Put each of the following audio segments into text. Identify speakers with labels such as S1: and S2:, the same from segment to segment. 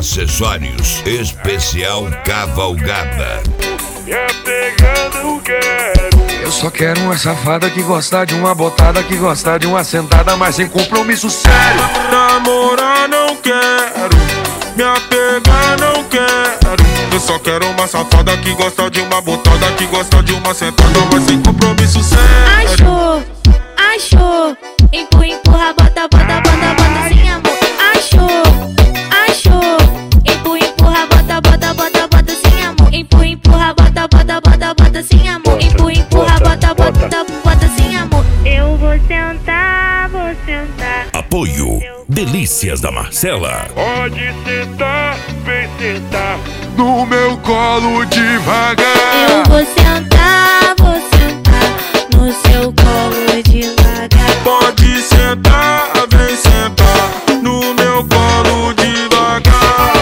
S1: Acessórios Especial Cavalgada.
S2: Eu só quero uma safada que gosta de uma botada, que gosta de uma sentada, mas sem compromisso sério.
S3: Namorar não quero, me apegar não quero. Eu só quero uma safada que gosta de uma botada, que gosta de uma sentada, mas sem compromisso sério.
S4: Achou, empurra, bota, sem amor. Achou, empurra, bota, sem amor. Empurra, bota, sem amor. Empurra, bota, sem amor. Eu vou sentar.
S1: Apoio Delícias da Marcela.
S3: Pode sentar, vem sentar
S2: No meu colo devagar.
S4: Eu vou sentar no seu colo devagar.
S3: Pode sentar, vem sentar no meu colo devagar.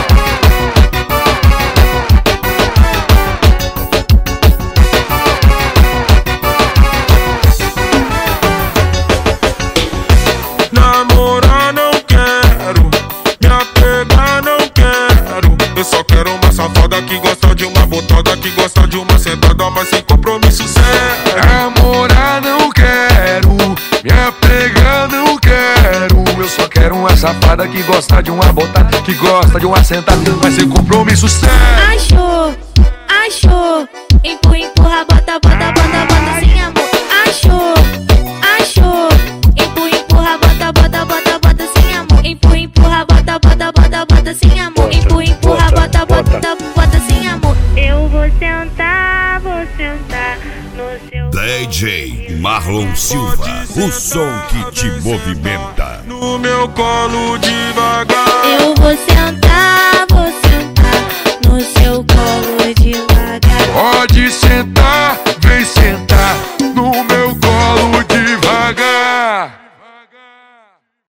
S3: Namorar não quero, me apegar não quero. Eu só quero uma safada que gosta de uma botada, que gosta de uma sentada, mas sem compromisso sério.
S2: Namorar não quero, me apegar não quero. Eu só quero uma safada que gosta de uma botada, que gosta de uma sentada, mas sem compromisso sério.
S4: Achou, empurra, bota, sem amor. Achou, empurra, bota, sem amor. Empurra, bota, sem amor. Empurra, bota, sem amor. Eu vou sentar no seu
S1: DJ Marlon Silva, o som que te movimenta.
S3: No meu colo devagar.
S4: Eu